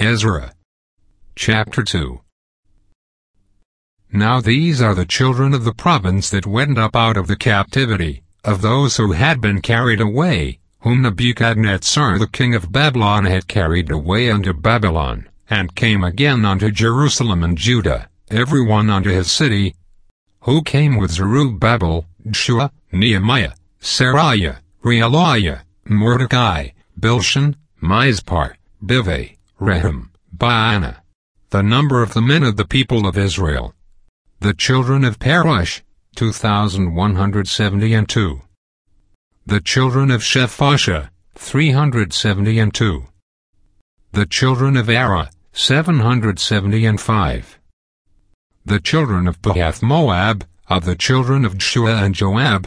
Ezra. Chapter 2. Now these are the children of the province that went up out of the captivity, of those who had been carried away, whom Nebuchadnezzar the king of Babylon had carried away unto Babylon, and came again unto Jerusalem and Judah, every one unto his city, who came with Zerubbabel, Jeshua, Nehemiah, Seraiah, Reelaiah, Mordecai, Bilshan, Mispar, Bivai, Rehum, Baanah. The number of the men of the people of Israel. The children of Parosh, 2,172. The children of Shephashah, 372. The children of Ara, 775. The children of Pahath-Moab, of the children of Jeshua and Joab,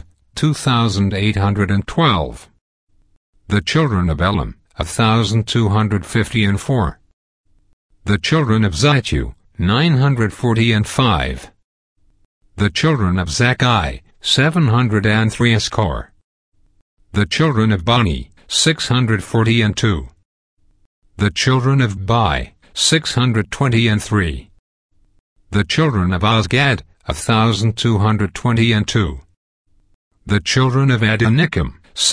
2,812. The children of Elam, 1,254. The children of Zittu, 945. The children of Zakkai, 703. The children of Bani, 642. The children of Bai, 623. The children of Azgad, 1,222. The children of Adonikam,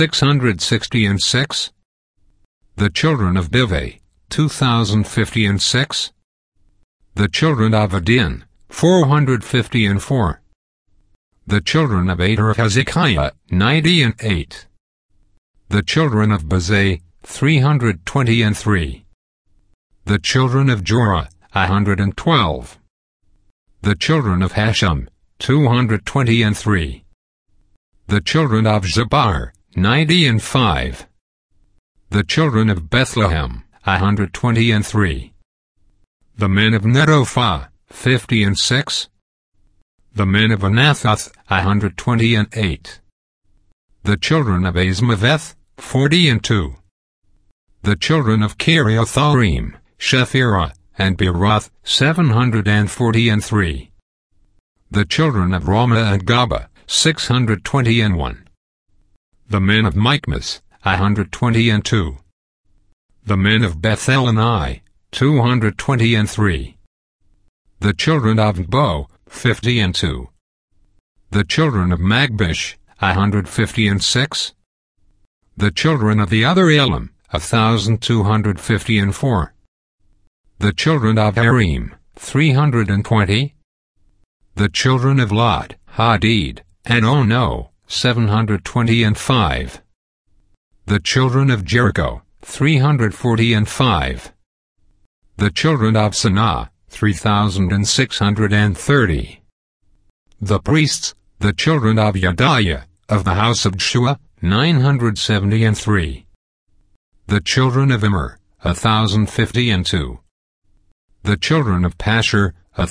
666. The children of Bivai, 2,056. The children of Adin, 454. The children of Ater Hezekiah, 98. The children of Bazai, 323. The children of Jorah, 112. The children of Hashem, 223. The children of Zabar, 95. The children of Bethlehem, 123. The men of Netopha, 56. The men of Anathoth, 128. The children of Azmaveth, 42. The children of Kiriatharim, Shephirah, and Beeroth, 743. The children of Ramah and Gaba, 621. The men of Michmas, 122. The men of Bethel and Ai, 223. The children of Bo, 52. The children of Magbish, 156. The children of the other Elam, 1,254. The children of Harim, 320. The children of Lod, Hadid, and Ono, 725. The children of Jericho, 345. The children of Sanaa, 3,630. The priests, the children of Yadiah, of the house of Jeshua, 973. The children of Immer, 1,052. The children of Pashur,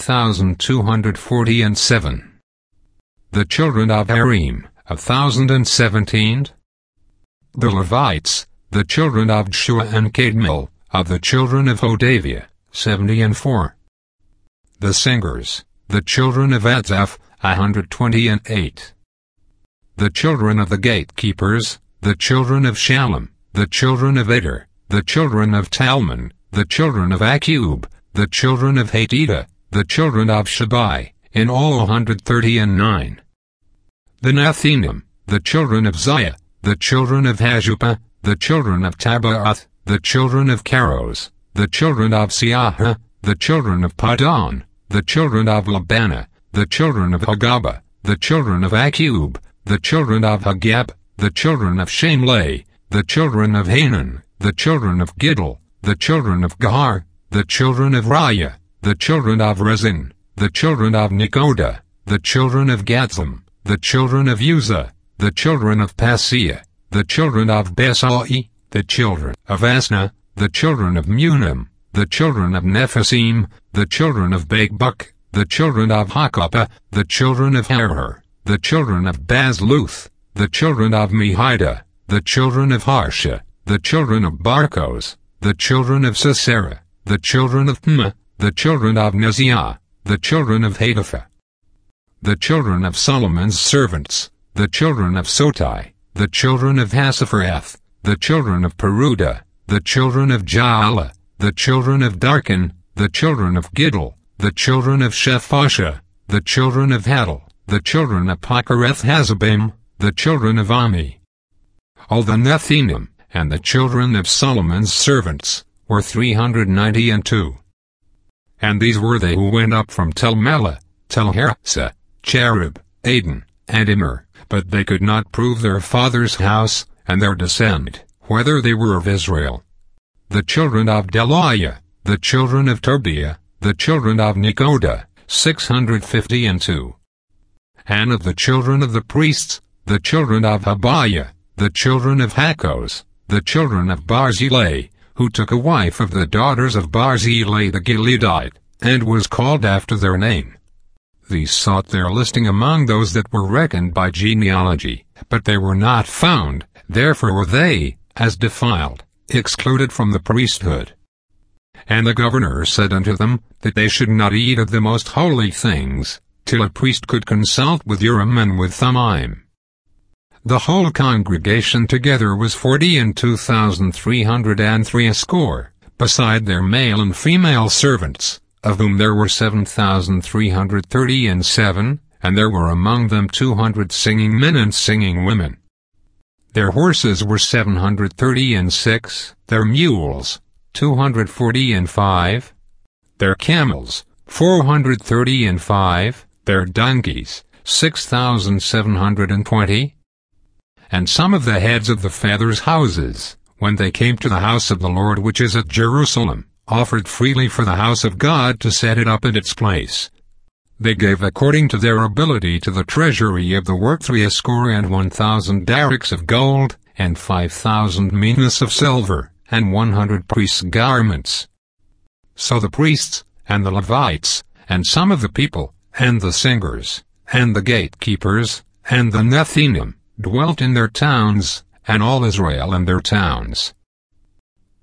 1,247. The children of Harim, 1,017. The Levites, the children of Jeshua and Kadmiel, of the children of Hodavia, 74. The singers, the children of Atzaph, 128. The children of the gatekeepers, the children of Shallum, the children of Eder, the children of Talmon, the children of Akub, the children of Hatita, the children of Shabai, in all 139. The Nethinim, the children of Ziah, the children of Hashupah, the children of Tabaoth, the children of Keros, the children of Siaha, the children of Padon, the children of Labana, the children of Hagaba, the children of Akub, the children of Hagab, the children of Shamlai, the children of Hanan, the children of Giddel, the children of Gahar, the children of Raya, the children of Rezin, the children of Nekoda, the children of Gatzam, the children of Uzzah, the children of Paseah, the children of Besai, the children of Asna, the children of Munim, the children of Nephisim, the children of Bakbuk, the children of Hakupah, the children of Harar, the children of Bazluth, the children of Mehida, the children of Harsha, the children of Barkos, the children of Sisera, the children of Pma, the children of Neziah, the children of Hatipha. The children of Solomon's servants, the children of Sotai, the children of Hassaphereth, the children of Peruda, the children of Jaala, the children of Darkon, the children of Giddel, the children of Shephashah, the children of Hadel, the children of Pokereth-Hazzebaim, the children of Ami. All the Nethinim, and the children of Solomon's servants, were 392. And these were they who went up from Tel Melah, Tel Harsa, Cherub, Adon, and Immer, but they could not prove their father's house, and their descent, whether they were of Israel. The children of Delaiah, the children of Tobiah, the children of Nekoda, 652. And of the children of the priests, the children of Habiah, the children of Hakkoz, the children of Barzillai, who took a wife of the daughters of Barzillai the Gileadite, and was called after their name. These sought their listing among those that were reckoned by genealogy, but they were not found, therefore were they, as defiled, excluded from the priesthood. And the governor said unto them, that they should not eat of the most holy things, till a priest could consult with Urim and with Thummim. The whole congregation together was 42,363, beside their male and female servants, of whom there were 7,337, and there were among them 200 singing men and singing women. Their horses were 736, their mules 245, their camels 435, their donkeys 6,720. And some of the heads of the fathers' houses, when they came to the house of the Lord which is at Jerusalem, offered freely for the house of God to set it up in its place. They gave according to their ability to the treasury of the work 61,000 darics of gold, and 5,000 minas of silver, and 100 priests' garments. So the priests, and the Levites, and some of the people, and the singers, and the gatekeepers, and the Nethinim, dwelt in their towns, and all Israel in their towns.